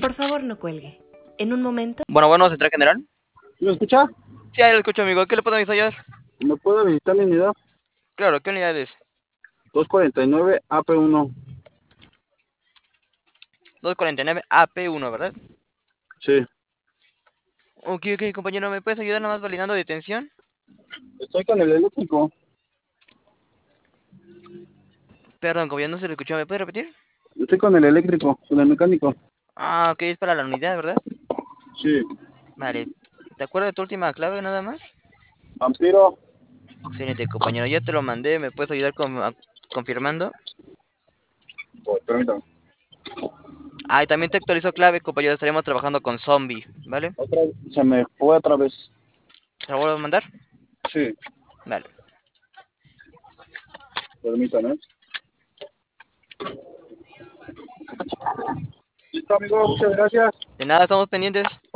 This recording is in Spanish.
Por favor, no cuelgue. En un momento. Bueno, central general. ¿Me escucha? Sí, ahí lo escucho, amigo. ¿Qué le puedo ayudar? ¿Me puede visitar mi unidad? Claro, ¿qué unidad es? 249 AP1. 249 AP1, ¿verdad? Sí. Ok, compañero, ¿me puedes ayudar nada más validando detención? Estoy con el eléctrico. Perdón, como ya no se lo escuchó, ¿me puede repetir? Estoy con el eléctrico, con el mecánico. Ah, ok, es para la unidad, ¿verdad? Sí. Vale. ¿Te acuerdas de tu última clave nada más? Vampiro. Excelente, compañero. Ya te lo mandé. ¿Me puedes ayudar confirmando? Oh, permítame. Ah, y también te actualizo clave, compañero. Estaremos trabajando con zombie, ¿vale? Se me fue otra vez. ¿Te lo vuelvo a mandar? Sí. Vale. Permítame. Listo, amigo. Muchas gracias. De nada, estamos pendientes.